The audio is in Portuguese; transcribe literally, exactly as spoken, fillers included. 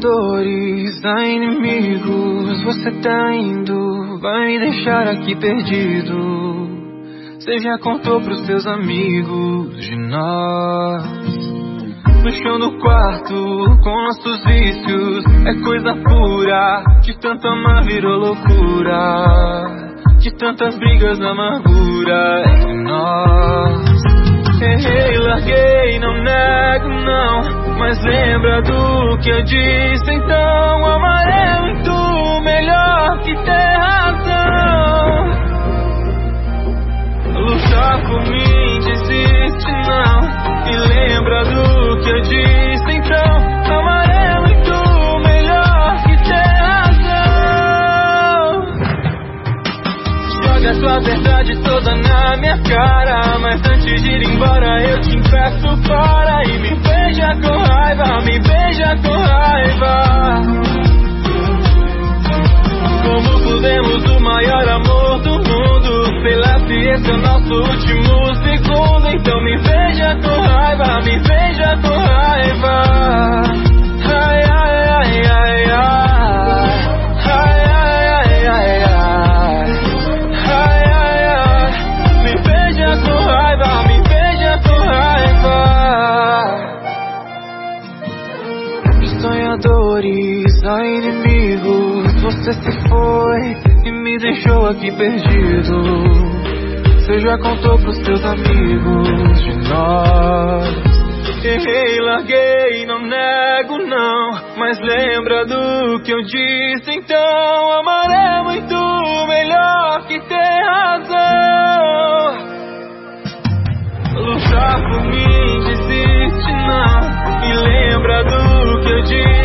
sonhadores a inimigos, você tá indo, vai me deixar aqui perdido. Você já contou pros seus amigos de nós. No chão do quarto, com nossos vícios, é coisa pura. De tanto amar virou loucura, de tantas brigas na amargura entre nós. Errei, larguei, não nego não, mas lembra do que eu disse então. Amar é muito melhor que ter razão. Lutar por mim, desiste não, e lembra do que eu disse então. Amar é muito melhor que ter razão. Joga sua verdade toda na minha cara, mas antes de ir embora eu te impeço para. E me beija com raiva, me beija com raiva. Como pudemos o maior amor do mundo, sei lá se esse é o nosso último segundo. Então me beija com raiva, me beija com raiva. Ai, ai, ai, ai, ai. Ai, ai, ai, ai, ai. Ai, ai, ai. Me beija com raiva, me beija com raiva. Sonhadores a inimigos, você se foi e me deixou aqui perdido. Você já contou pros teus amigos de nós. Errei, larguei, não nego não, mas lembra do que eu disse então. Amar é muito melhor que ter razão. Lutar por mim, desiste não, e lembra do que eu disse.